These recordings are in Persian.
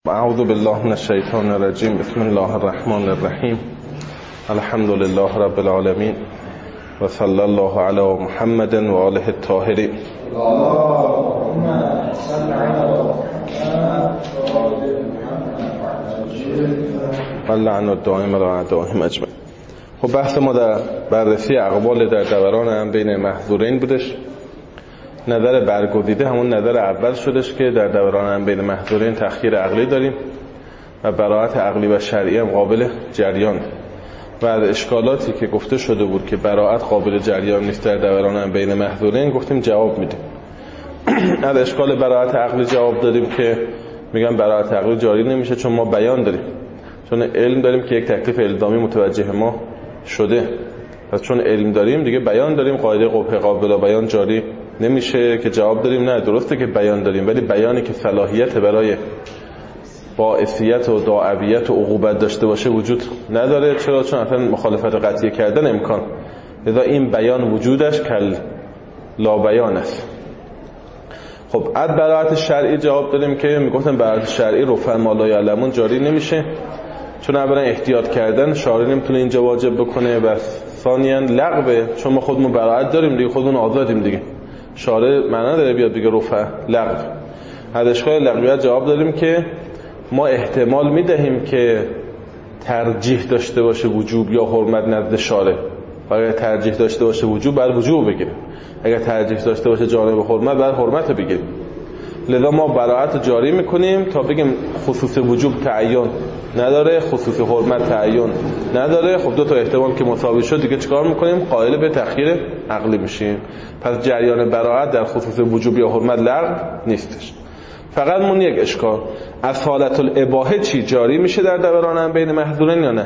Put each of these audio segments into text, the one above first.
اعوذ بالله من الشیطان الرجیم. بسم الله الرحمن الرحیم. الحمد لله رب العالمین و صلی الله علی محمد و آله الطاهرین. اللهم صل علی محمد و لعن الدائم علی اعدائهم اجمعین. خب بحث ما در بررسی اقوال در دوران هم بین محظورین بودش. نظر برگزیده همون نظر اول شدش که در دوران هم بین محظورین تخییر عقلی داریم و براءت عقلی و شرعی هم قابل جریان. و از اشکالاتی که گفته شده بود که براءت قابل جریان نیست در دوران هم بین محظورین گفتیم جواب میدیم. از اشکال براءت عقلی جواب دادیم که میگن براءت عقلی جاری نمیشه چون ما بیان داریم، چون علم داریم که یک تکلیف الزامی متوجه ما شده. پس چون علم داریم دیگه بیان داریم، قاعده قبح قابل بیان جاری نمیشه. که جواب داریم نه، درسته که بیان داریم ولی بیانی که صلاحیت برای باعثیت و داعیت و عقوبت داشته باشه وجود نداره. چرا؟ چون اصلا مخالفت قطعی کردن امکان، لذا این بیان وجودش کل لا بیان است. خب از براءت شرعی جواب دادیم که میگفتن براءت شرعی رفع ما لا یعلمون جاری نمیشه، چون اولا احتیاط کردن شارع نمیتونه اینجا واجب بکنه و ثانیاً لغوه، چون ما خودمون براءت داریم دیگه، خودمون آزادیم دیگه، شارع معنا داره بیاد بگه رفع لغو. از اشکال لغویت جواب دادیم که ما احتمال میدهیم که ترجیح داشته باشه وجوب یا حرمت نزد شارع، و اگر ترجیح داشته باشه وجوب بعد وجوب بگیریم، اگر ترجیح داشته باشه جانب حرمت بعد حرمت بگیریم. لذا ما براءت جاری میکنیم تا بگیم خصوص وجوب تعین نداره، خصوص حرمت تعین نداره. خب دو تا احتمال که مساوی شد دیگه چیکار میکنیم؟ قائل به تخییر عقلی میشیم. پس جریان براءت در خصوص وجوب یا حرمت لغو نیستش. فقط مون یک اشکال، اصالت الاباحه چی جاری میشه در دوران هم بین محظورین یا نه؟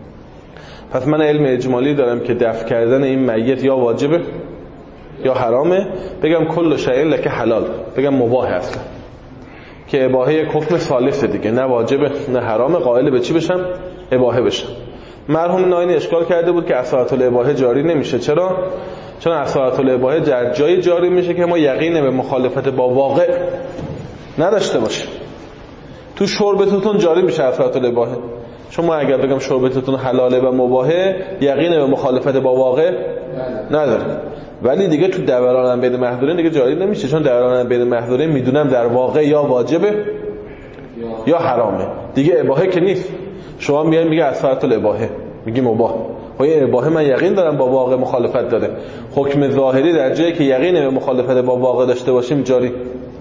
پس من علم اجمالی دارم که دفع کردن این میت یا واجبه یا حرامه، بگم کل شیء لک حلال، بگم مباح اصلا، که اباحه یک حکم ثالثه دیگه، نه واجبه نه حرامه، قائل به چی بشم؟ اباحه بشم. مرحوم ناینی اشکال کرده بود که اصالت الاباحه جاری نمیشه. چرا؟ چون اصالت الاباحه در جایی جاری میشه که ما یقین به مخالفت با واقع نداشته باشیم. تو شربتتون جاری میشه اصالت الاباحه، چون ما اگر بگم شربتتون حلاله و مباحه یقین به مخالفت با واقع نداریم. ولی دیگه تو دوران هم بین محظورین دیگه جاری نمیشه، چون دوران هم بین محظورین میدونم در واقع یا واجبه یا حرامه، دیگه اباحه که نیست. شما میای میگه اصالت الاباحه، میگی مباح، خب این اباحه من یقین دارم با واقع مخالفت داره. حکم ظاهری در جایی که یقین به مخالفت با واقع داشته باشیم جاری.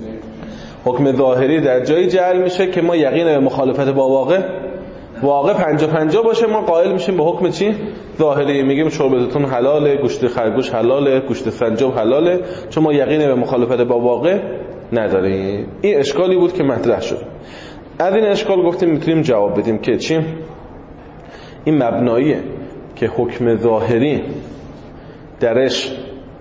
حکم ظاهری در جایی جعل میشه که ما یقین به مخالفت با واقع 50-50 باشه، ما قائل میشیم به حکم چی؟ ظاهری. میگیم شربتتون حلاله، گوشت خرگوش حلاله، گوشت سنجاب حلاله، چون ما یقین به مخالفت با واقع نداریم. این اشکالی بود که مطرح شد. از این اشکال گفتیم میتونیم جواب بدیم که چی؟ این مبناییه که حکم ظاهری درش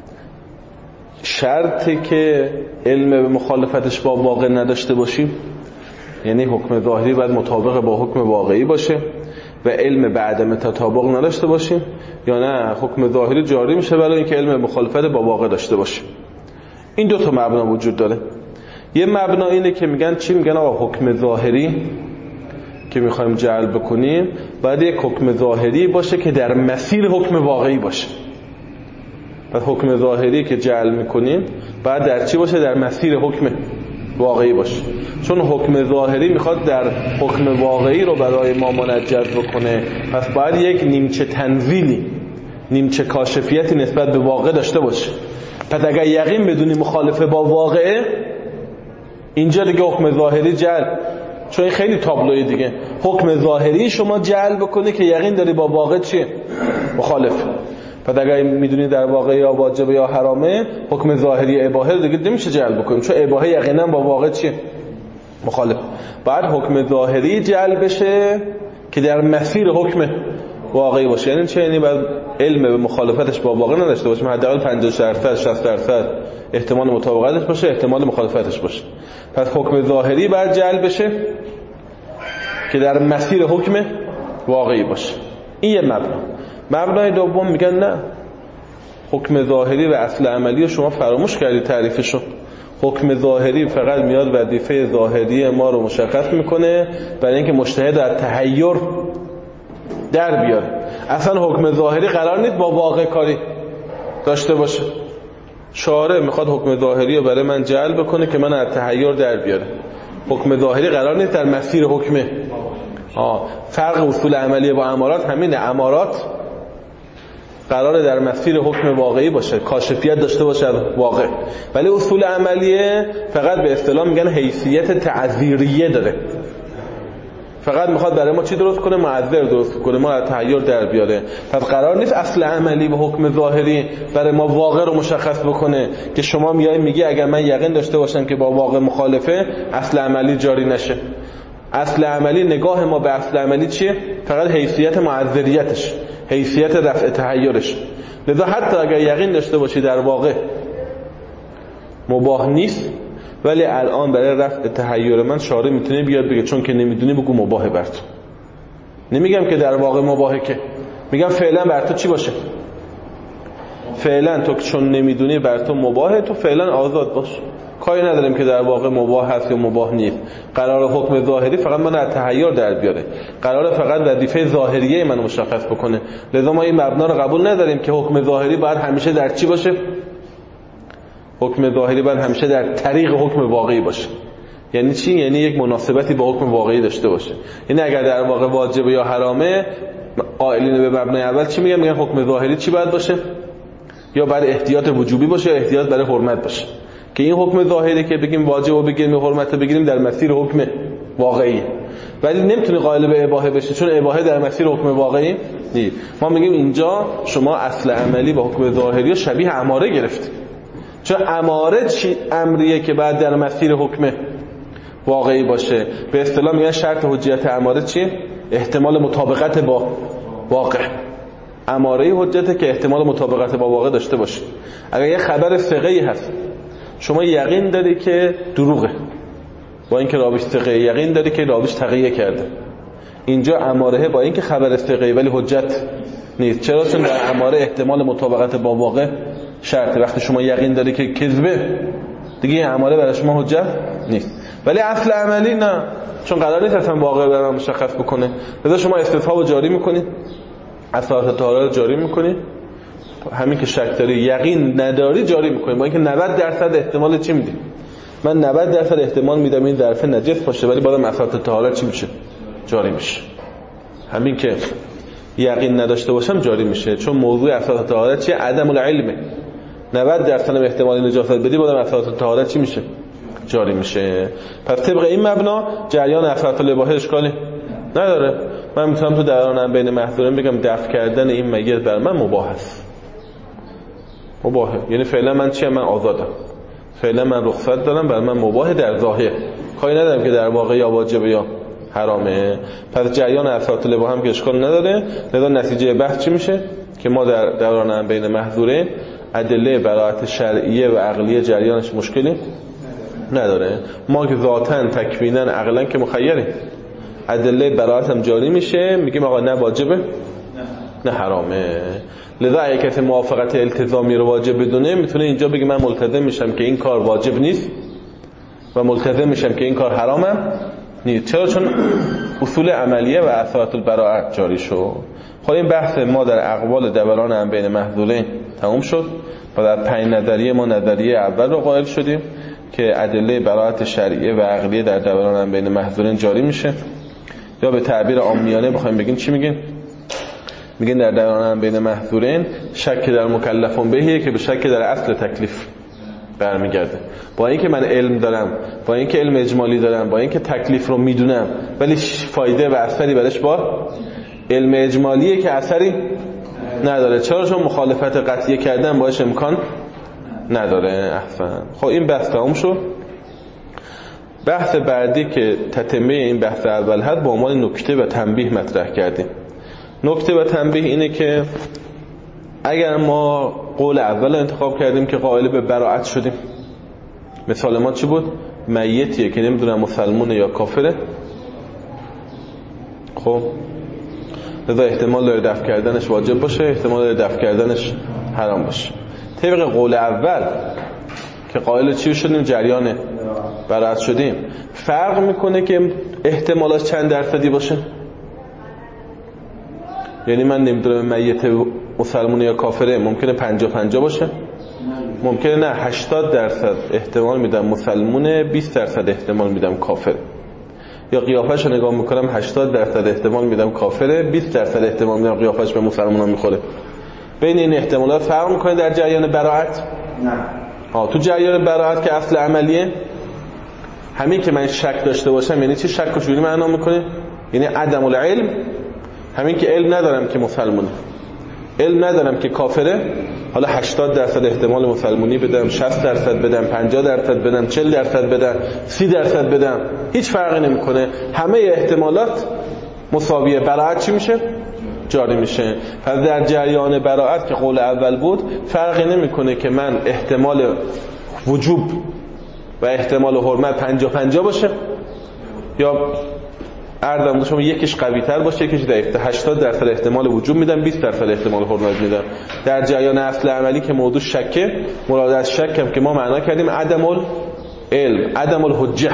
شرطی که علم به مخالفتش با واقع نداشته باشیم، یعنی حکم ظاهری باید مطابق با حکم واقعی باشه و علم به عدم تطابق نداشته باشیم، یا نه حکم ظاهری جاری میشه برای اینکه علم به مخالفت با واقع داشته باشیم. این دو تا مبنا وجود داره. یه مبنا اینه که میگن چی؟ میگن آقا حکم ظاهری که میخوایم جعل بکنیم باید یک حکم ظاهری باشه که در مسیر حکم واقعی باشه. پس حکم ظاهری که جعل میکنیم باید در چی باشه؟ در مسیر حکم واقعی باشه، چون حکم ظاهری میخواد در حکم واقعی رو برای ما منجز بکنه. پس باید یک نیمچه تنزیلی، نیمچه کاشفیتی نسبت به واقع داشته باشه. پس اگر یقین بدونی مخالفه با واقعه، اینجا دیگه حکم ظاهری جعل، چون این خیلی تابلوی دیگه، حکم ظاهری شما جعل بکنی که یقین داری با واقع چیه؟ مخالف. پس اگر میدونی در واقع یا واجب یا حرامه، حکم ظاهری اباحه دیگه نمیشه جعل بکنیم، چون اباحه یقینا با واقع چیه؟ مخالف. بعد حکم ظاهری جعل بشه که در مسیر حکم واقعی باشه. یعنی چه؟ یعنی باید علم به مخالفتش با واقع نداشته باشه، حداقل 50% 60% احتمال مطابقتش باشه، احتمال مخالفتش باشه. پس حکم ظاهری باید جعل بشه که در مسیر حکم واقعی باشه. این یه مبنای دوم میگن نه، حکم ظاهری و اصل عملی رو شما فراموش کردید تعریفشو. حکم ظاهری فقط میاد وظیفه ظاهری ما رو مشخص میکنه برای اینکه مجتهد از تحیر در بیاره. اصلا حکم ظاهری قرار نیست با واقع کاری داشته باشه. شارع میخواد حکم ظاهری رو برای من جلب بکنه که من از تحیر در بیاره. حکم ظاهری قرار نیست در مسیر حکمه. فرق اصول عملیه با امارات همینه. امارات قراره در مسیر حکم واقعی باشه، کاشفیت داشته باشه از واقع، ولی اصول عملیه فقط به اصطلاح میگن حیثیت تعذیریه داره. فقط میخواد برای ما چی درست کنه؟ معذر درست کنه، ما از تحیر در بیاره. پس قرار نیست اصل عملی به حکم ظاهری برای ما واقع رو مشخص بکنه که شما میگی اگر من یقین داشته باشم که با واقع مخالفه اصل عملی جاری نشه. اصل عملی، نگاه ما به اصل عملی چیه؟ فقط حیثیت معذریتش، حیثیت رفع تحیرش. لذا حتی اگر یقین داشته باشی در واقع مباح نیست، ولی الان برای رفع تحیر من شارع میتونه بیاد بگه چون که نمیدونی بگو مباحه بر تو. نمیگم که در واقع مباحه، که میگم فعلا بر تو چی باشه؟ فعلا تو چون نمیدونی بر تو مباحه، تو فعلا آزاد باش. کاری نداریم که در واقع مباح هست یا مباح نیست. قرار حکم ظاهری فقط من از تحیر در بیاره، قرار فقط وظیفه ظاهریه من مشخص بکنه. لذا ما این مبنا رو قبول نداریم که حکم ظاهری باید همیشه در چی باشه؟ حکم ظاهری باید همیشه در طریق حکم واقعی باشه. یعنی چی؟ یعنی یک مناسبتی با حکم واقعی داشته باشه. یعنی اگر در واقع واجبه یا حرامه، قائلین به مبنای اول چی میگن؟ میگن حکم ظاهری چی باید باشه؟ یا برای احتیاط وجوبی باشه یا احتیاط برای حرمت باشه. که این حکم ظاهری که بگیم واجب و بگیم حرمت بگیریم در مسیر حکم واقعی، ولی نمیتونه قائل به اباحه بشه چون اباحه در مسیر حکم واقعی نیست. ما میگیم اینجا شما اصل عملی با حکم ظاهری شبیه اماره گرفت، چون اماره امریه که بعد در مسیر حکم واقعی باشه. به اصطلاح میگن شرط حجیت اماره چیه؟ احتمال مطابقت با واقع. اماره حجته که احتمال مطابقت با واقع داشته باشه. اگر یه خبر ثقه‌ای هست شما یقین داری که دروغه، با اینکه راویش ثقه، یقین داری که راویش تقیه کرده، اینجا اماره با اینکه خبر ثقه ولی حجت نیست. چرا؟ چون در اماره احتمال مطابقت با واقع شرطه. وقتی شما یقین داری که کذبه، دیگه این اماره برای شما حجت نیست. ولی اصل عملی نه، چون قرار نیست اصلا واقع برای مشخص بکنه. لذا شما استثبات رو جاری میکنید، اساس طهارت رو جاری میکنید، همین که شک داری یقین نداری جاری میکنید، با اینکه 90% احتمال چی میدی؟ من 90% احتمال میدم این ظرف نجس باشه، ولی بازم اساس طهارت چی میشه؟ جاری میشه. همین که یقین نداشته باشم جاری میشه، چون موضوع اساس طهارت چیه؟ عدم العلم. 90% احتمال نجاست بدی، بازم اساس طهارت چی میشه؟ جاری میشه. پس طبق این مبنا جریان افراط الاباحه اشکالی نداره. من میتونم تو درانم بین محظورین بگم دفع کردن این میت بر من مباح است. مباحه یعنی فعلا من چیه؟ من آزادم، فعلا من رخصت دارم، بر من مباح در ظاهر، کاری ندارم که در واقع یا واجبه یا حرامه. پس جریان افراط الاباحه هم که اشکال نداره. لذا نتیجه بحث چی میشه؟ که ما در درانم بین محظورین ادله براءت شرعیه و عقلیه جریانش مشکلی نداره. ما که ذاتاً تکویناً عقلاً که مخیریم، ادله براءت هم جاری میشه، میگیم آقا نه واجبه نه حرامه. لذا اگه کسی موافقت التزامی رو واجب بدونه، میتونه اینجا بگه من ملتزم میشم که این کار واجب نیست و ملتزم میشم که این کار حرامم نیست. چرا؟ چون اصول عملیه و اثرات البراءت جاری شد. خب این بحث ما در اقوال دوران هم بین محظورین تموم شد و در 5 نظریه ما نظریه اول رو قائل شدیم که ادله براءت شرعیه و عقلیه در دوران هم بین محظورین جاری میشه، یا به تعبیر عامیانه بخوایم بگیم چی میگیم؟ میگن در دوران هم بین محظورین شک در مکلفون بهیه که به شک در اصل تکلیف برمیگرده. با اینکه من علم دارم، با اینکه علم اجمالی دارم، با اینکه تکلیف رو میدونم، ولی فایده و اثری برش با علم اجمالیه که اثری نداره. چرا؟ چون مخالفت قطعی کردن باش امکان نداره. احسن. خب این بحث تموم شد. بحث بعدی که تتمه این بحث اول هست با عنوان نکته و تنبیه مطرح کردیم. نکته و تنبیه اینه که اگر ما قول اول انتخاب کردیم که قائل به براءت شدیم، مثال ما چی بود؟ میتیه که نمیدونم مسلمونه یا کافره، خب لذا احتمال داره دفع کردنش واجب باشه، احتمال داره دفع کردنش حرام باشه. طبق قول اول که قائل چی شدیم؟ جریان براعت شدیم. فرق میکنه که احتمالش چند درصدی باشه؟ یعنی من نمیدونم میت مسلمونه یا کافره ممکنه 50-50 باشه، ممکنه نه 80% احتمال میدم مسلمونه، 20% احتمال میدم کافر. یا قیافش رو نگاه میکنم 80% احتمال میدم کافره، 20% احتمال میدم قیافش به مسلمان ها میخوره. بین این احتمالات فرق میکنه در جریان براعت؟ نه. تو جریان براعت که اصل عملیه، همین که من شک داشته باشم یعنی چی؟ شک رو چجوری معنا میکنه؟ یعنی عدم العلم. همین که علم ندارم که مسلمونه، علم ندارم که کافره، حالا 80% احتمال مسلمونی بدم، 60% بدم، 50% بدم، 40% بدم، 30% بدم، هیچ فرقی نمیکنه. همه احتمالات مساویه. براعت چی میشه؟ جاری میشه. پس در جریان براعت که قول اول بود، فرقی نمیکنه که من احتمال وجوب و احتمال حرمت 50-50 باشه یا اردم شما یکیش قوی تر باشه یکیش ضعیف‌تر. 80% احتمال وجوب میدم، 20% احتمال حرمت میدم. در جریان اصل عملی که موضوع شکه، مراد از شک هم که ما معنا کردیم عدم العلم، عدم الحجه،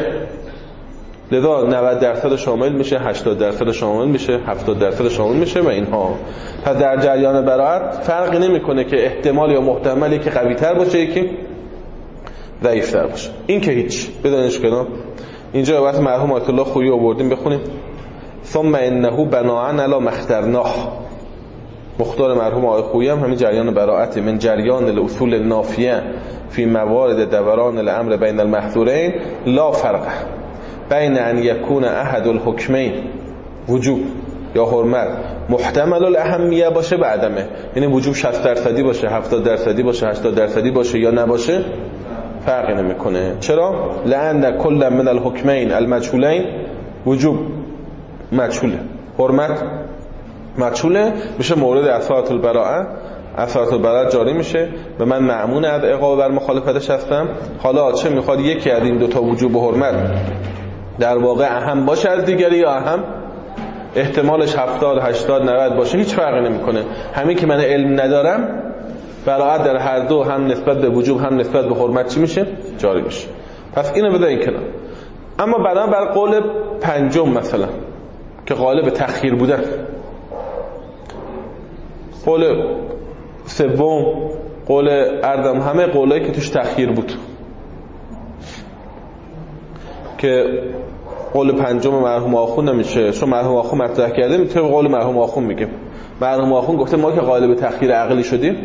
لذا 90% شامل میشه، 80% شامل میشه، 70% شامل میشه و اینها. پس در جریان براعت فرقی نمیکنه که احتمال یا محتمل یکی قوی تر باشه یکی ضعیف تر باشه. این که هیچ بدونش کنم. اینجا وقت مرحوم آیت الله خویی آوردیم بخونیم. ثم انه بناء علی مخترناه. مختار مرحوم آیت خویی هم همین جریان براعت من جریان الاصول النافیه فی موارد دوران الامر بین المحظورین لا فرق بین ان یکون احد الحکمین وجوب یا حرمت محتمل الاهمیه باشه به عدمه، یعنی وجوب 60% باشه، 70% باشه، 80% باشه یا نباشه، فرقی نمیکنه. چرا؟ لأن کل من الحکمین المجهولین، وجوب مجهوله، حرمت مجهوله، میشه مورد اثارت البراءه. اثارت البراءه جاری میشه و من مأمون از عقاب بر مخالفتش هستم. حالا چه میخواد یکی از این دوتا وجوب و حرمت در واقع اهم باشه از دیگری یا اهم احتمالش 70 80 90 باشه، هیچ فرقی نمیکنه. همین که من علم ندارم، براعت در هر دو هم نسبت به وجوب هم نسبت به حرمت چی میشه؟ جاری میشه. پس اینو بذارین کنار. اما بر قول پنجم مثلا که غالب تأخیر بوده، قول سوم، قول اردم، همه قولایی که توش تأخیر بود، که قول پنجم مرحوم آخون نمیشه، چون مرحوم آخون مطرح کرده میتونه قول مرحوم آخون میگه. مرحوم آخون گفته ما که غالب تأخیر عقلی شدیم،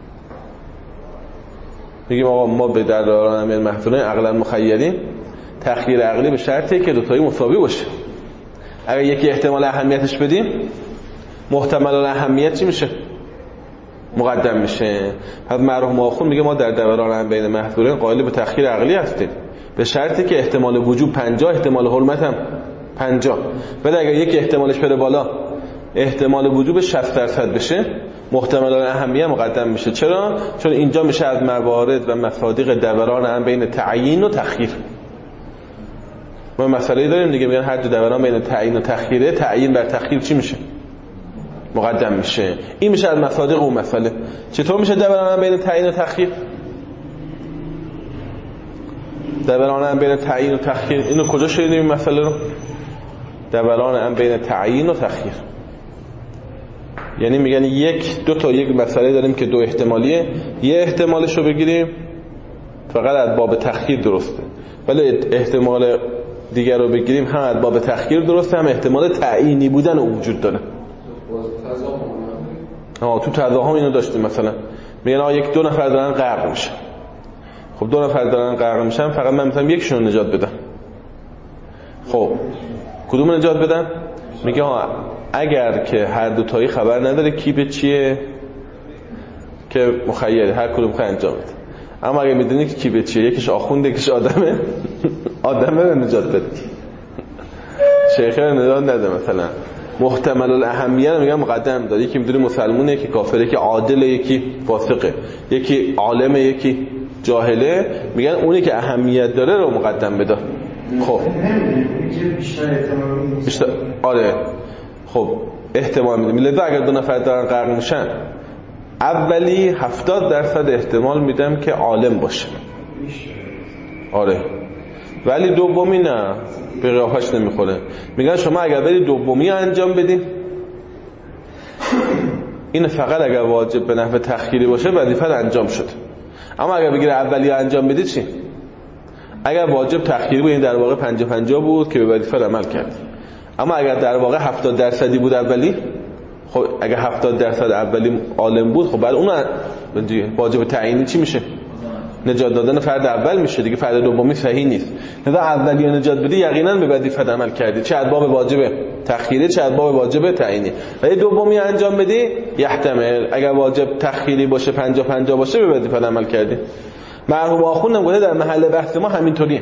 میگیم آقا ما به در دوران امیر محظورین عقلا مخیریم، تأخیر عقلی به شرطی که دوتایی مساوی باشه. اگر یکی احتمال اهمیتش بدیم، محتمل اهمیت چی میشه؟ مقدم میشه. پس مرحوم آخون میگه ما در دوران بین محظورین قائل به تأخیر عقلی هستیم به شرطی که احتمال وجوب 50، احتمال حرمت هم 50. ولی اگر یکی احتمالش بره بالا، احتمال وجوب 60% بشه، محتمل اهمیت مقدم میشه. چرا؟ چون اینجا میشه از موارد و مصادیق دوران هم بین تعیین و تأخیر. ما مسئله داریم دیگه، میگن هر جا دوران بین تعیین و تأخیره، تعیین بر تأخیر چی میشه؟ مقدم میشه. این میشه از مصادیق اون مسئله. چطور میشه دوران هم بین تعیین و تأخیر؟ دوران هم بین تعیین و تأخیر، اینو کجا شنیدیم این مسئله رو؟ دوران هم بین تعیین و تأخیر. یعنی میگن یک مسئله داریم که دو احتمالیه، یه احتمالش رو بگیریم فقط از باب تأخیر درسته، ولی احتمال دیگر رو بگیریم هم از باب تأخیر درسته، هم احتمال تعیینی بودن رو وجود داره. تو تضاهم اینو داشتیم. مثلا میگن یک دو نفر دارن غرق میشن. خب دو نفر دارن غرق میشن، فقط من میتونم یکشون رو نجات بدم. خب کدوم نجات بدم؟ میگه اگر که هر دو تایی خبر نداره کی به چیه که مخیره، هر کدوم خواهد انجام بده. اما اگه میدونی که کی به چیه، یکیش آخونده یکیش آدمه، آدمه رو نجات بده، شیخه رو نجات نده. مثلا محتمل الاهمیه رو میگن مقدم داره. یکی میدونی مسلمونه، یکی کافره، یکی عادله، یکی فاسقه، یکی عالمه، یکی جاهله، میگن اونی که اهمیت داره رو مقدم بده. خب بیشتر آره. خب احتمال میدیم. لذا اگر دو نفر دارن غرق میشن، اولی 70% احتمال میدم که عالم باشه، آره، ولی دومی نه، به قیافش نمیخوره. میگن شما اگر برید دومی انجام بدین، این فقط اگر واجب به نحو تخییری باشه وظیفه انجام شد. اما اگر بگیره اولی انجام بدید چی؟ اگر واجب تخییری بود، این در واقع 50-50 بود که به وظیفه عمل کرد. اما اگر در واقع 70% بود اولی، خب اگر 70% اولی عالم بود، خب بعد اون واجب تعیینی چی میشه؟ نجات دادن فرد اول میشه دیگه، فرد دومی صحیح نیست. لذا اولی رو نجات بدی یقینا به وظیفه عمل کردی، چه از باب واجب تخییری چه از باب واجب تعیینی. ولی دومی انجام بدی یحتمل اگر واجب تخییری باشه 50-50 باشه به وظیفه عمل کردی. مرحوم آخوندم گفته در محل بحث ما همینطوریه.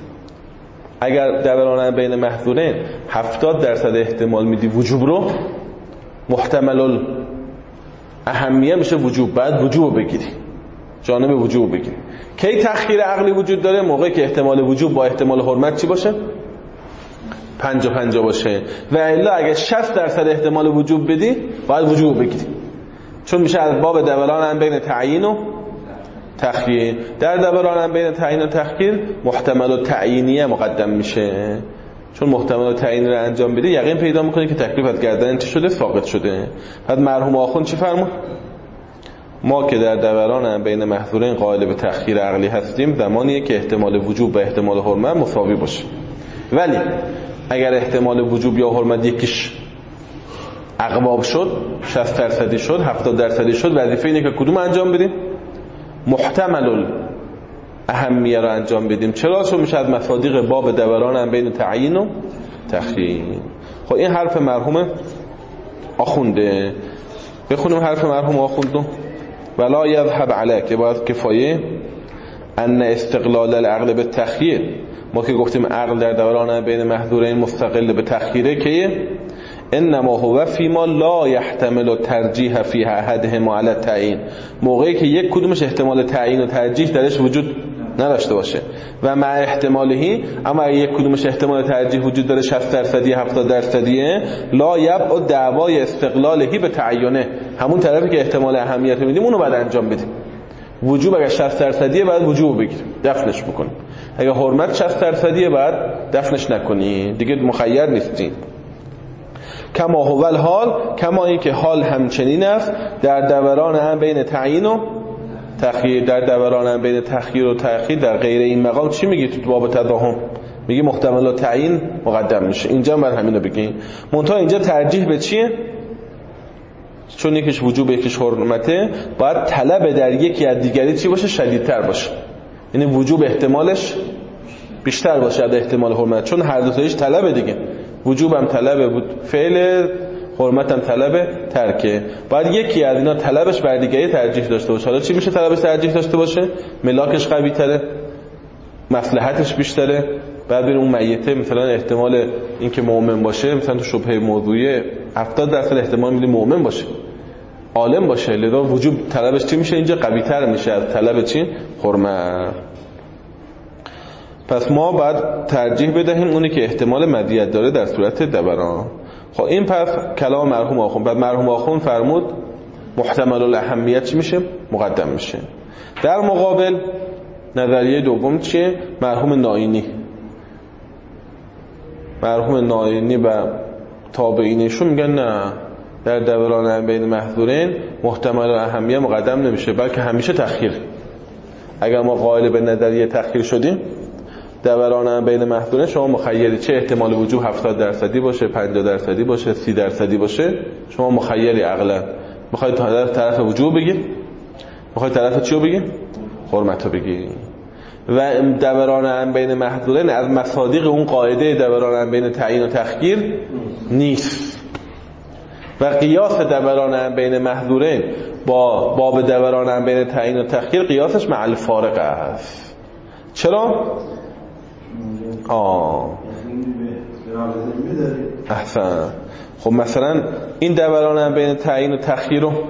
اگر دوران بین محظورین 70% احتمال میدی وجوب رو، محتمل اهمیه میشه وجوب، بعد وجوب بگیری، جانب وجوب بگیری. کی تخییر عقلی وجود داره؟ موقعی که احتمال وجوب با احتمال حرمت چی باشه؟ 50-50 باشه. و الا اگه 60% احتمال وجوب بدی باید وجوب بگیری، چون میشه از باب دوران هم بین تعیین و تخییر. در دوران هم بین تعیین و تخییر محتمل و تعیینیه مقدم میشه، چون محتمل و تعیینی رو انجام بدی یقین پیدا میکنی که تکلیف از گردن چی شده؟ ساقط شده. بعد مرحوم آخوند چی فرمود؟ ما که در دوران بین محظورین قائل به تخییر عقلی هستیم زمانیه که احتمال وجوب و احتمال حرمت مساوی باشه. ولی اگر احتمال وجوب یا حرمت یکیش اقواب شد، 60% شد، 70% شد، وظیفه اینه که کدوم انجام بدیم؟ محتمل اهمیه رو انجام بدیم. چرا؟ چون میشه از مصادیق باب دوران بین تعیین و تخییر. خب این حرف مرحوم آخونده. بخونیم حرف مرحوم آخونده. ولا یذهب علیک، باید کفایه ان استقلال العقل به تخییر. ما که گفتیم عقل در دوران بین محظورین مستقل به تخییره که انما هو فیما لا یحتمل ترجیح فیه احدهما علی التعیین، موقعی که یک کدومش احتمال تعیین و ترجیح درش وجود نداشته باشه و مع احتمالهی، اما اگه یک کدومش احتمال ترجیح وجود داره 60% 70% لا یبعد دعوای استقلالهی به تعینه، همون طرفی که احتمال اهمیت میدیم اونو بعد انجام بدیم. وجوب اگه 60% بعد وجوب بگیریم دفنش بکنیم، اگه حرمت 60% بعد دفنش نکنی دیگه، مخیر نیستیم. کما هو الحال، کما این که حال همچنین است در دوران هم بین تعیین و تخییر. در دوران هم بین تخییر و تأخیر در غیر این مقام چی میگی تو باب تضاهم؟ میگی محتمل و تعیین مقدم میشه. اینجا من همینو بگیم، منتها اینجا ترجیح به چیه؟ چون یکیش وجوب یکیش حرمته، باید طلب در یکی از دیگری چی باشه؟ شدیدتر باشه، یعنی وجوب احتمالش بیشتر باشه از احتمال حرمت، چون هر دو تایش طلبه دیگه. وجوب هم طلب بود فعل، حرمت هم طلب ترکه. باید یکی از اینا طلبش بر دیگری ترجیح داشته باشه. حالا چی میشه طلبش ترجیح داشته باشه؟ ملاکش قوی تره، مصلحتش بیشتره. بعد ببین اون میته مثلا احتمال اینکه مؤمن باشه، مثلا تو شبهه موضوعی 70% احتمال میدیم مؤمن باشه، عالم باشه، لذا وجوب طلبش چی میشه؟ اینجا قوی تر میشه از طلب چی؟ حرمت. پس ما باید ترجیح بدهیم اونی که احتمال مزیت داره در صورت دوران. خب این پس کلام مرحوم آخوند. بعد مرحوم آخوند فرمود محتمل الاهمیت چی میشه؟ مقدم میشه. در مقابل نظریه دوم چیه؟ مرحوم ناینی. مرحوم ناینی و تابعینشون میگن نه، در دوران بین محظورین محتمل الاهمیت مقدم نمیشه، بلکه همیشه تخییر. اگر ما قائل به نظریه تخییر شدیم، دوران بین محظورین شما مخیری، چه احتمال وجود 70% باشه، 50% باشه، 30% باشه، شما مخیری عقلا. میخواید طرف وجود بگیر، میخواید طرف چیو بگیر؟ حرمتو بگیر. و دوران بین محظورین از مصادیق اون قاعده دوران بین تعیین و تخییر نیست. و قیاس دوران بین محظورین با باب دوران بین تعیین و تخییر قیاسش مع الفارق است. چرا؟ احسن. خب مثلا این دوران بین تعیین و تخییر رو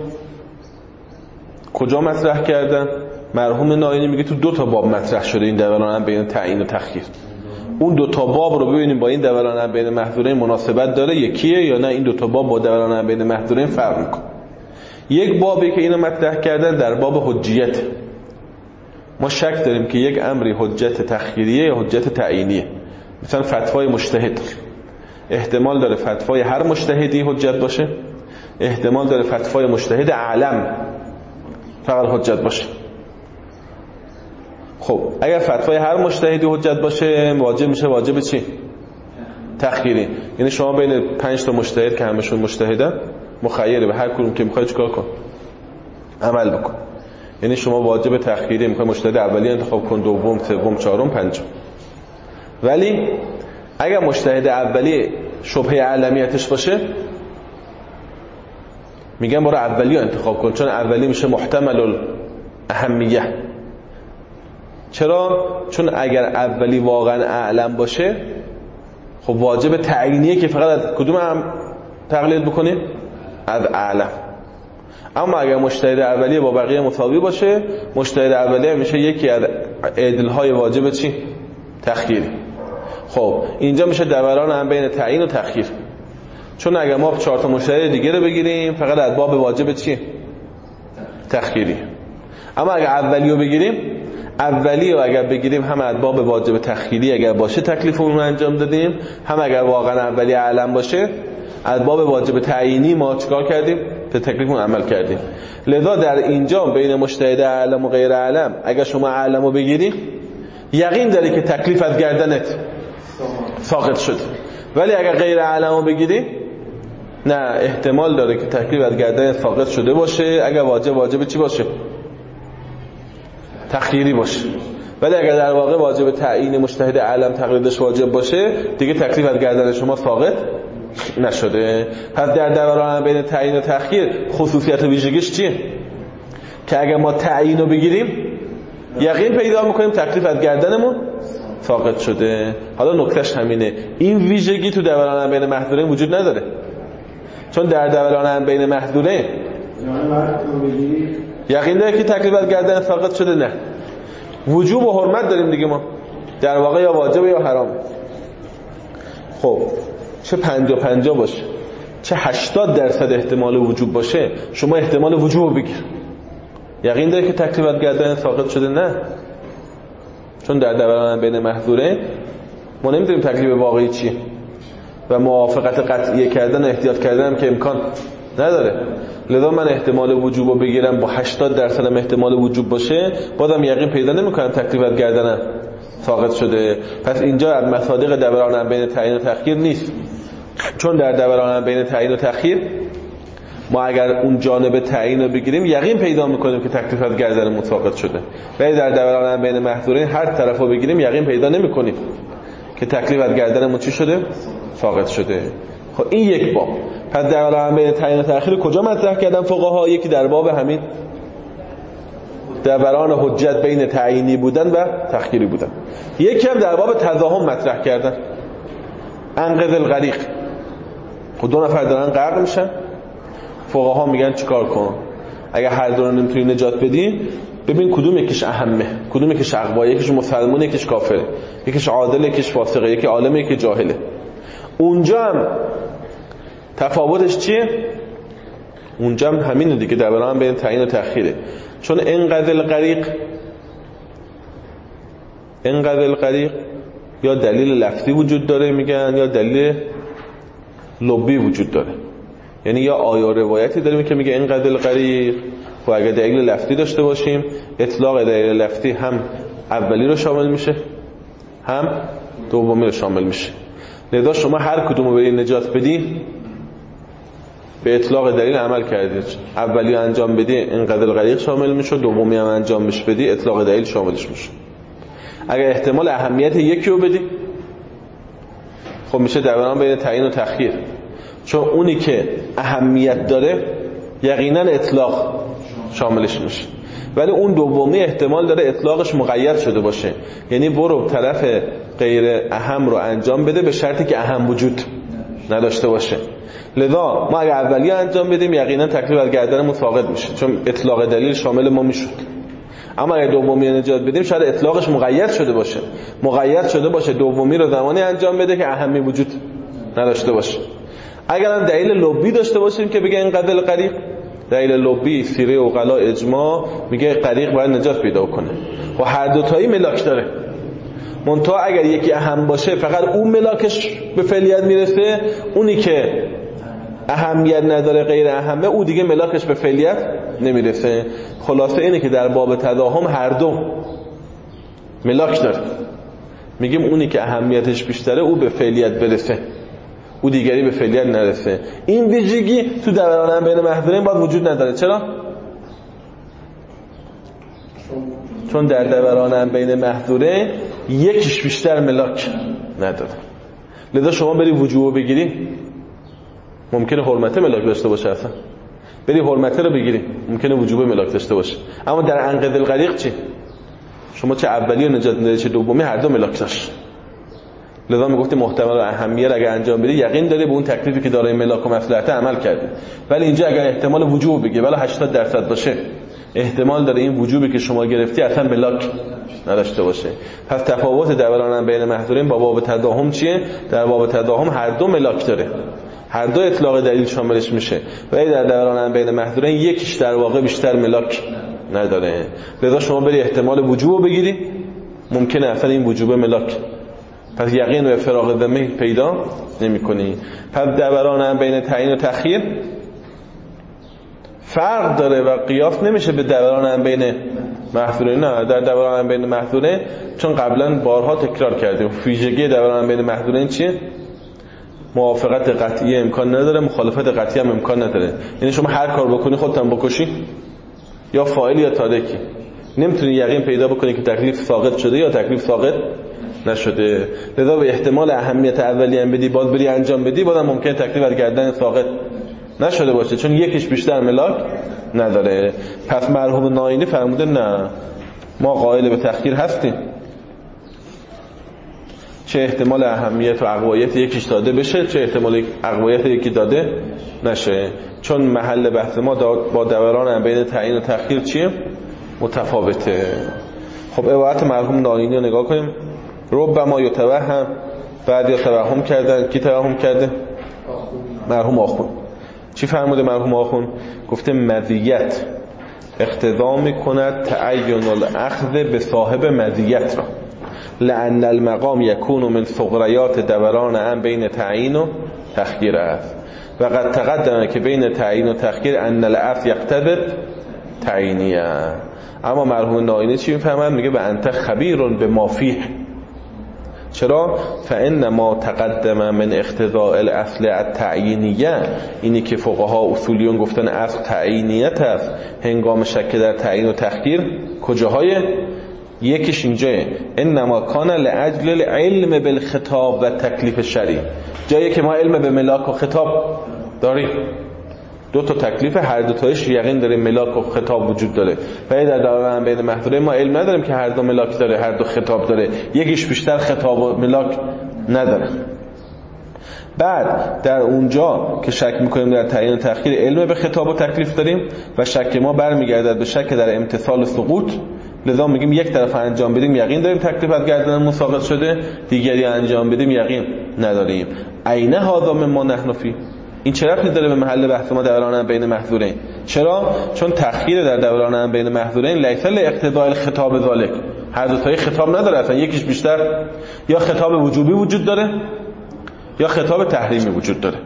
کجا مطرح کردن؟ مرحوم ناینی میگه تو 2 تا باب مطرح شده این دوران بین تعیین و تخییر. اون 2 تا باب رو ببینیم با این دوران بین محظورین مناسبت داره یکیه یا نه این 2 تا باب با دوران بین محظورین فرق میکنه. یک بابی که اینو مطرح کردن در باب حجیت، ما شک داریم که یک امری حجت تخییریه یا حجت تعیینیه. مثلا فتوای مجتهد احتمال داره فتوای هر مجتهدی حجت باشه، احتمال داره فتوای مجتهد اعلم فقط حجت باشه. خب اگر فتوای هر مجتهدی حجت باشه واجب میشه واجب چی؟ تخییری. یعنی شما بین 5 تا مجتهد که همشون مجتهدن مخیری به هر کدوم که میخوای چیکار کن؟ عمل بکن. یعنی شما واجب تخییری میخوای مجتهد اولی انتخاب کن، دوم، سوم، چهارم، پنجم. ولی اگر مجتهد اولی شبهه علمیتش باشه میگن برو اولی رو انتخاب کن، چون اولی میشه محتمل الاهمیه. چرا؟ چون اگر اولی واقعا اعلم باشه خب واجب تعیینیه که فقط از کدوم هم تقلید بکنیم؟ از اعلم. اما اگر مجتهد اولیه با بقیه مساوی باشه، مجتهد اولیه میشه یکی از عدل‌های واجب چی؟ تخییری. خب اینجا میشه دوران هم بین تعیین و تخییر. چون اگر ما 4 تا مجتهد دیگه رو بگیریم فقط از باب واجب چی؟ تخییری. اما اگر اولیو بگیریم، اولیو اگر بگیریم هم از باب واجب تخییری اگر باشه تکلیفمون رو انجام دادیم، هم اگر واقعا اولی اعلم باشه از باب واجب تعیینی ما چیکار کردیم؟ به تکلیفمون عمل کردیم. لذا در اینجا بین مجتهد اعلم و غیر اعلم اگر شما اعلم رو بگیری یقین داری که تکلیف از گردنت ساقط شد. ولی اگر غیر اعلم رو بگیری نه، احتمال داره که تکلیف از گردنت ساقط شده باشه اگر واجب چی باشه؟ تخییری باشه. ولی اگر در واقع واجب تعیین مجتهد اعلم تقلیدش واجب باشه دیگه تکلیف از گردن شما ساقط نشده. پس در دوران بین تعیین و تخییر خصوصیت و ویژگیش چیه؟ که اگر ما تعیین رو بگیریم یقین پیدا میکنیم تکلیف از گردنمون ساقط شده. حالا نکتهش همینه، این ویژگی تو دوران بین محظورین وجود نداره. چون در دوران بین محظورین یقین داره که تکلیف از گردن ساقط شده؟ نه. وجوب و حرمت داریم دیگه ما، در واقع یا واجب یا حرام. خب چه 50-50 باشه، چه 80% احتمال وجوب باشه، شما احتمال وجوب رو بگیر. یقین داره که تکلیف از گردن ساقط شده؟ نه. چون در دوران بین محظورین ما نمیدونیم تکلیف واقعی چیه و موافقت قطعیه کردن و احتیاط کردن هم که امکان نداره. لذا من احتمال وجوب رو بگیرم با 80% هم احتمال وجوب باشه بازم یقین پیدا نمی‌کنم تکلیف از گردنم ساقط شده. پس اینجا از مصادیق دوران بین تعیین و تخییر نیست. چون در دوران بین تعیین و تخییر ما اگر اون جانب تعیین رو بگیریم یقین پیدا می‌کنیم که تکلیف از گردنمون ساقط شده. ولی در دوران بین محظورین هر طرف رو بگیریم یقین پیدا نمی‌کنیم که تکلیف از گردنمون چی شده؟ ساقط شده. خب این یک باب. پس دوران بین تعیین و تأخیر کجا مطرح کردن فقها؟ یکی در باب همین دوران حجت بین تعیینی بودن و تخییری بودن. یکی هم در باب تضاهم مطرح کردن، انقذ الغریق. خب 2 نفر دارن غرق میشن، فقها میگن چیکار کن؟ اگر هر دو رو نمیتونی نجات بدی ببین کدوم یکیش اهمه، کدوم یکیش اقوا، یکیش مسلمونه، یکیش کافره، یکیش عادل، یکیش فاسقه، یکی عالمه، یکی جاهله. اونجا هم تفاوتش چیه؟ اونجا هم همینه دیگه، دوران بین تعیین و تأخیره. چون انقذ الغریق یا دلیل لفظی وجود داره میگن یا دلیل لبی وجود داره. یعنی یا آیه روایتی داریم که میگه انقذ الغریق و اگر دلیل لفظی داشته باشیم اطلاق دلیل لفظی هم اولی رو شامل میشه هم دومی رو شامل میشه. لذا شما هر کدوم رو برید نجات بدی به اطلاق دلیل عمل کردید. اولی انجام بدی انقذ الغریق شامل میشه، دومی هم انجام بدی اطلاق دلیل شاملش میشه. اگر احتمال اهمیت یکی رو بدی خب میشه دوران بین تعیین و تأخیر. چون اونی که اهمیت داره یقینا اطلاق شاملش میشه، ولی اون دومی احتمال داره اطلاقش مقید شده باشه. یعنی برو طرف غیر اهم رو انجام بده به شرطی که اهم وجود نداشته باشه. لذا ما اگر اولی انجام بدیم یقینا تکلیف از گردنمون ساقط میشه چون اطلاق دلیل شامل ما میشد. اما اگر دومی نجات بدیم شاید اطلاقش مقید شده باشه دومی رو زمانی انجام بده که اهمی وجود نداشته باشه. اگر هم دلیل لبی داشته باشیم که بگه انقذ الغریق دلیل لبی، سیره عقلا، اجماع میگه غریق باید نجات پیدا کنه. و هر دو تایی ملاک داره، منتها اگر یکی اهم باشه فقط اون ملاکش به فعلیت میرسه، اونی که اهمیت نداره غیر اهمه او دیگه ملاکش به فعلیت نمیرسه. خلاصه اینه که در باب تداهم هر دو ملاک داره. میگیم اونی که اهمیتش بیشتره او به فعلیت برسه، او دیگری به فعلیت نرسه. این ویژگی تو دوران بین محضورین باید وجود نداره. چرا؟ چون در دوران بین محضورین یکیش بیشتر ملاک نداره. لذا شما بری وجوب بگیری ممکنه حرمته ملاک داشته باشه، اصلا بری حرمته رو بگیری ممکنه وجوب ملاک داشته باشه. اما در انقاذ الغریق چی؟ شما چه اولی رو نجات میدید چه دومی هر دو ملاک داشت. لذا میگفتی محتمل و اهمیه رو اگر انجام بدی یقین داری به اون تکلیفی که دارای ملاک و مصلحت عمل کردی. ولی اینجا اگر احتمال وجوب بگی ولی 80% باشه، احتمال داره این وجوبی که شما گرفتی اصلا ملاک نداشته باشه. پس تفاوت دوران بین محضورین با باب تداهم چیه؟ در باب تداهم هر دو ملاک داره، هر دو اطلاق دلیل شاملش میشه، ولی در دوران بین محضورین یکیش در واقع بیشتر ملاک نداره. لذا شما بری احتمال وجوب بگیری ممکنه اصلا این وجوب ملاک، پس یقین و فراغ ذمه پیدا نمی کنی. پس دوران بین تعیین و تأخیر فرق داره و قیاس نمیشه به دوران بین محضورین. نه، در دوران بین محضورین چون قبلا بارها تکرار کردیم ویژگی دوران بین محضورین چیه؟ موافقت قطعی امکان نداره، مخالفت قطعی هم امکان نداره. یعنی شما هر کار بکنی خودت بکشی، یا فاعل یا تارکی، نمیتونی یقین پیدا بکنی که تکلیف ساقط شده یا تکلیف ساقط نشده. لذا به احتمال اهمیت اولی هم بدی باز بری انجام بدی، بازم ممکن تکلیف از گردن ساقط نشده باشه چون یکیش بیشتر ملاک نداره. پس مرحوم ناینی فرموده نه، ما قائل به تأخیر هستیم، چه احتمال اهمیت و اقویت یکیش داده بشه چه احتمال اقویت یکی داده نشه، چون محل بحث ما با دوران بین تعیین و تأخیر چیه؟ متفاوته. خب عبارت مرحوم ناینی رو نگاه کنیم. ربما یتوهم، بعد یا توهم کردن. کی توهم کرده؟ مرحوم آخوند. چی فرموده مرحوم آخوند؟ گفته مزیت اقتضا میکند تعین الاخذ به صاحب مزیت را، لأن المقام یکون من ثغریات دوران هم بین تعیین و تأخیر است و قد تقدم که بین تعیین و تأخیر ان الاصل یقتضی تعیینیه. اما مرحوم ناینی چی میفهمد؟ میگه به انت خبیر به ما فیه. چرا؟ فان ما تقدم من اقتضاء الاصل التعیینیه، اینی که فقها اصولیون گفتن اصل تعیینیت است، هنگام شک در تعیین و تأخیر کجاهای؟ یکیش اینجاه انما کان لاجل العلم بالخطاب و تکلیف شرعی، جایی که ما علم به ملاک و خطاب داریم، دو تا تکلیف هر دو تایش یقین داریم ملاک و خطاب وجود داره. ولی در دوران بین محضورین ما علم نداریم که هر دو ملاک داره هر دو خطاب داره، یکیش بیشتر خطاب و ملاک نداره. بعد در اونجا که شک میکنیم در تعیین و تأخیر علم به خطاب و تکلیف داریم و شک ما برمیگردد به شک در امتثال سقوط، لذا میگیم یک طرف انجام بدیم یقین داریم تکلیف از گردن مساقط شده، دیگری انجام بدیم یقین نداریم. عین هذا مما نحن فی. این چه ربطی داره به محل بحث ما دوران بین محضورین؟ چرا؟ چون تأخیر در دوران بین محضورین لیس لاقتضاء الخطاب ذلک، هر دو تای خطاب نداره، اصلا یکیش بیشتر یا خطاب وجوبی وجود داره یا خطاب تحریمی وجود داره.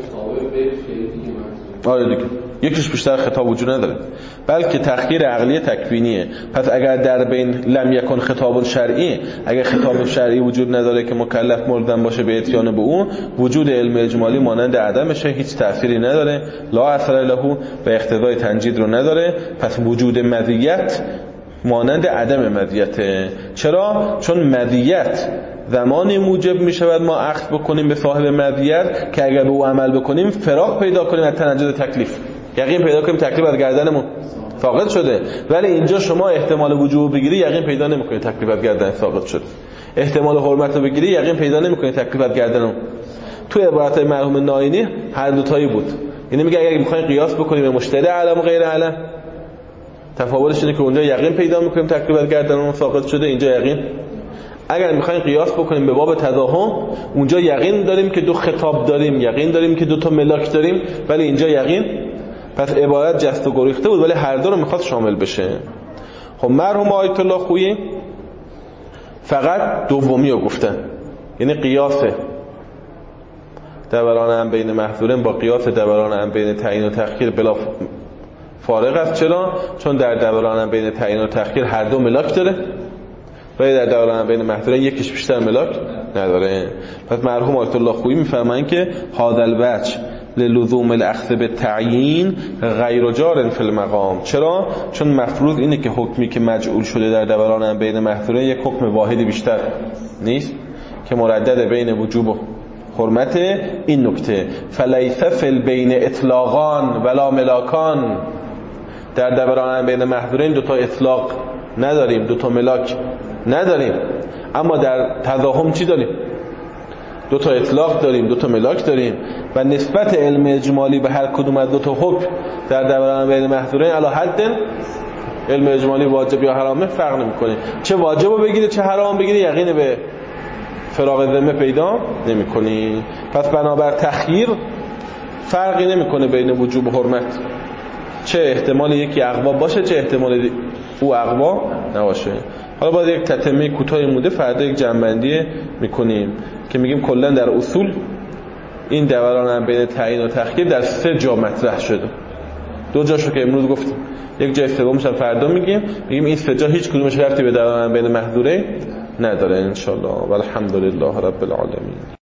آره دیگه، یکیش بیشتر خطاب وجود نداره، بلکه تأخیر عقلی تکوینیه. پس اگر در بین لم یکن خطاب شرعی، اگر خطاب شرعی وجود نداره که مکلف ملزم باشه به اتیان به اون، وجود علم اجمالی مانند عدمشه، هیچ تأثیری نداره، لا اثر له و اقتضای تنجید رو نداره. پس وجود مزیت مانند عدم مزیته. چرا؟ چون مزیت زمانی موجب می شود ما اخذ بکنیم به صاحب مزیت که اگر به او عمل بکنیم فراغ پیدا کنیم از تنجد تکلیف، یقین پیدا کنیم تکلیف از گردنمون ساقط شده. ولی اینجا شما احتمال وجوب بگیری یقین پیدا نمی‌کنی تکلیف از گردن ساقط شده، احتمال حرمت رو بگیری یقین پیدا نمی‌کنی تکلیف از گردنمون. تو عبارت مرحوم ناینی هر دو تایی بود. یعنی میگه اگه می‌خوایم قیاس بکنیم به مشتری علم و غیر علم، تفاوتش اینه که اونجا یقین پیدا می‌کنیم تکلیف از گردنمون ساقط شده، اینجا یقین. اگر میخوایم قیاس بکنیم به باب تداهم، اونجا یقین داریم که دو خطاب داریم، یقین داریم که دو تا ملاک داریم، ولی اینجا یقین پس عبارت جست و گریخته بود ولی هر دو رو میخواد شامل بشه. خب مرحوم آیت الله خویی فقط دومی رو گفتن، یعنی قیاس دوران هم بین محظورین با قیاس دوران هم بین تعیین و تأخیر بلا فارق است. چرا؟ چون در دوران هم بین تعیین و تأخیر هر دو ملاک داره ولی در دوران هم بین محظورین یکیش بیشتر ملاک نداره. پس مرحوم آیت الله خویی میفرمایند که هذا الوجه للزوم الاخذ بالتعیین غیر جار فی المقام. چرا؟ چون مفروض اینه که حکمی که مجعول شده در دوران هم بین محظورین یک حکم واحدی بیشتر نیست که مردد بین وجوب و حرمت. این نکته فلیس فی البین اطلاقان ولا ملاکان، در دوران هم بین محظورین دوتا اطلاق نداریم، دوتا ملاک نداریم، اما در تضاهم چی داریم؟ دوتا اطلاق داریم، دوتا ملاک داریم و نسبت علم اجمالی به هر کدوم از دوتا حکم در دوران بین محظورین علی حد علم اجمالی واجب یا حرامه فرق نمی‌کنه. چه واجب رو بگیره چه حرام بگیره یقین به فراغ ذمه پیدا نمی‌کنی. پس بنابر تخییر فرقی نمی‌کنه بین وجوب و حرمت، چه احتمال یکی اقوا باشه چه احتمال او اقوا نباشه. حالا باید یک تتمه کوتاه موده فردا یک جنبندی میکنیم که میگیم کلا در اصول این دوران هم بین تعیین و تأخیر در 3 جا مطرح شده. 2 جاشو که امروز گفتیم، یک جای سومش هم فردا میگیم این 3 جا هیچ کدومش ربطی به دوران هم بین محظورین نداره ان شاء الله. والحمدلله رب العالمین.